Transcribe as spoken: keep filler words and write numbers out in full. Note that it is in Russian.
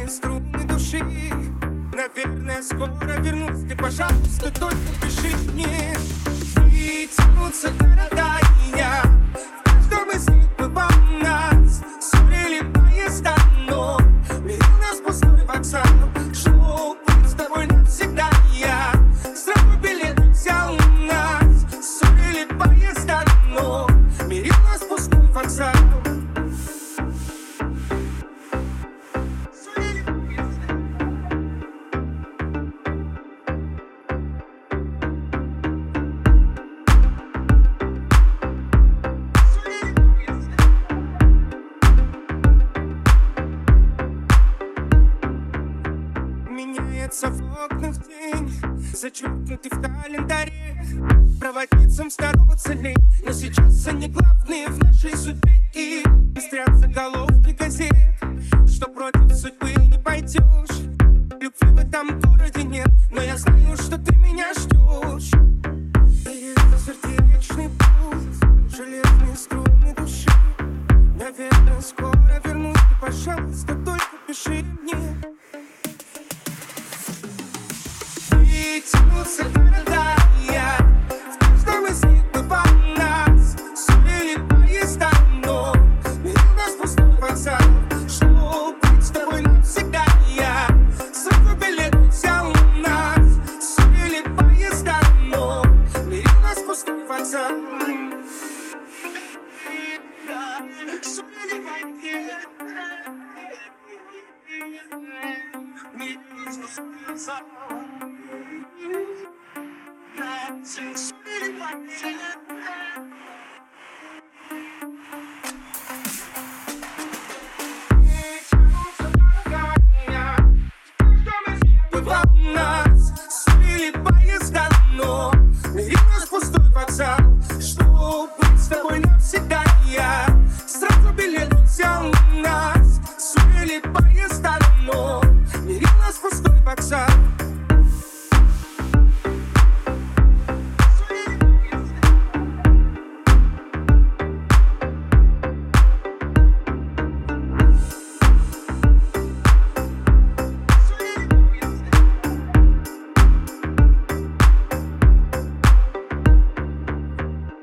струны души. Наверное, скоро вернусь, ты, пожалуйста, только пиши мне. И тянутся города, и я в каждом из них бывал нас. Ссорили поезда, но берил нас пустой вокзал. Шел быть с тобой навсегда, я сразу билет взял нас. Ссорили поезда, но берил нас пустой вокзал. Меняется в окнах тень, зачеркнутый в календаре. Проводницам здороваться лень, но сейчас они главные в нашей судьбе. И пестрят заголовки газет, что против судьбы не пойдешь. Любви в этом городе нет, но я знаю, что ты меня ждешь. И это сердечный путь, железные струны души. Наверное, скоро вернусь, ты, пожалуйста, только пиши мне. И тянутся города, и я в каждом из них бывал нас. Ссорили поезда, но берил нас пустой вокзал. Шел быть с тобой навсегда, я сразу билет взял нас. Ссорили поезда, но берил нас пустой вокзал. Ссорили поезда, берил нас пустой вокзал. Бывал нас, ссорили поезда, но берил нас пустой вокзал. Что быть с тобой навсегда, я сразу билет взял нас. Ссорили поезда, но берил нас пустой вокзал.